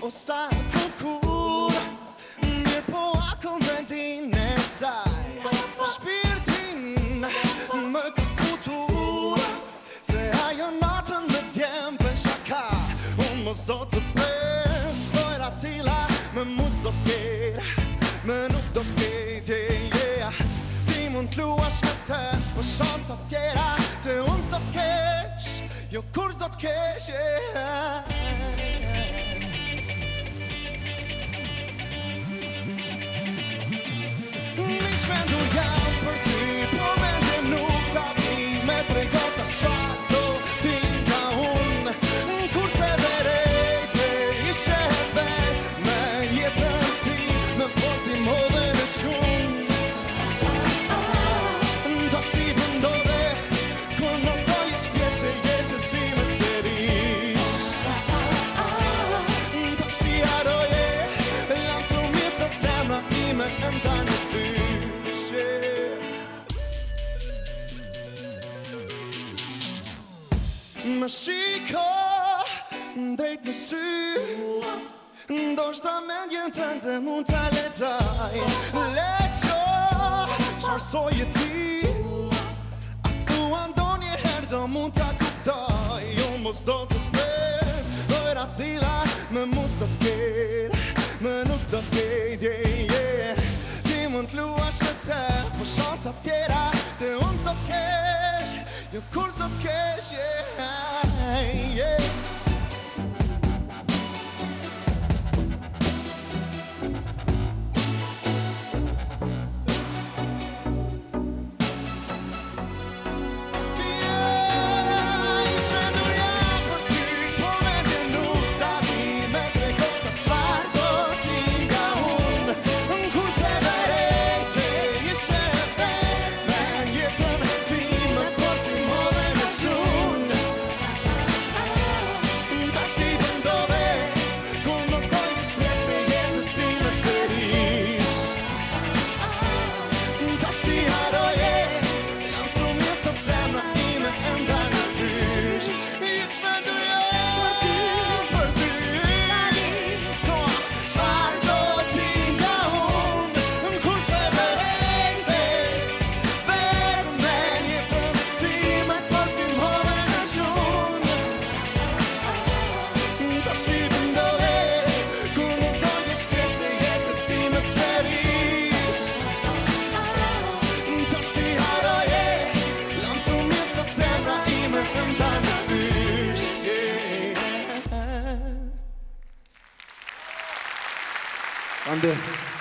o sa bukur mirë po ako ndin e saj shpirtin më ka kutur se ajo natën me djem për shaka unë mos do të pes dojra tila me mus do t'ket me nuk do t'ket ti mund t'luash me të po shansa tjera të unë s'do t'kesh jo kur s'do t'kesh Miq mendur jam për ty po mendje nuk ta di me tregot ta shak do ti nga unë kurse verejte ishe edhe me jetën ti me porti modhe në qunë Tash ti pëndove kur nuk do jesh pjesë e jetës si me serish Tash ti haroje lam të mirë të zemra ime enda në dyshe Më shiko drejt në sy ndoshta mendjen tënde mund ta lexoj Leqo çfarësoje ti A thua ndonjëherë do mund ta kuptoj Unë mos do të pres dojra tila me mus do t'ket me nuk do t'ket Ti mund t'luash me të po shansa tjera të unë s'do t'kesh jo kur s'do t'kesh Ande.